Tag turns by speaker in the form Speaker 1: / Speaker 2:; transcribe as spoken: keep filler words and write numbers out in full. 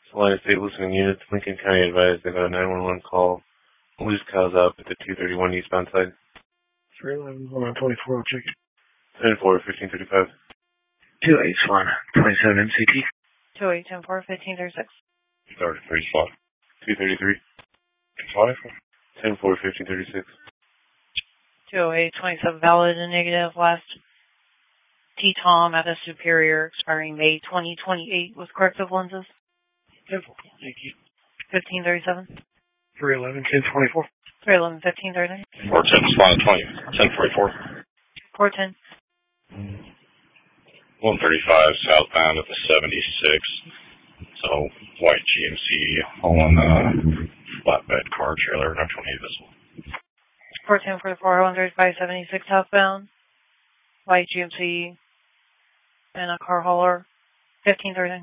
Speaker 1: Salina State listening units, Lincoln County advised they got a nine one one call. Loose cows up at the two thirty-one eastbound side.
Speaker 2: three eleven, one twenty-four, I'll check it.
Speaker 1: ten four, fifteen thirty-five.
Speaker 2: two eight one, twenty-seven M C T.
Speaker 3: two eight ten four, fifteen thirty-six.
Speaker 1: Sorry, three spot. two thirty-three. five. ten four, fifteen thirty-six.
Speaker 3: two oh eight, twenty-seven valid and negative. Last T-Tom at a Superior expiring May twenty twenty-eight with corrective lenses.
Speaker 2: ten four, thank you.
Speaker 3: fifteen thirty-seven.
Speaker 2: three eleven, ten twenty-four.
Speaker 3: three eleven, fifteen thirty.
Speaker 4: four ten, Salina twenty, ten forty-four.
Speaker 3: four ten.
Speaker 4: one thirty-five southbound at the seventy-six. So, white G M C on uh, flatbed car trailer, no twenty-eight visible.
Speaker 3: four ten forty-four, one thirty-five, seventy-six southbound. White G M C and a car hauler. fifteen thirty.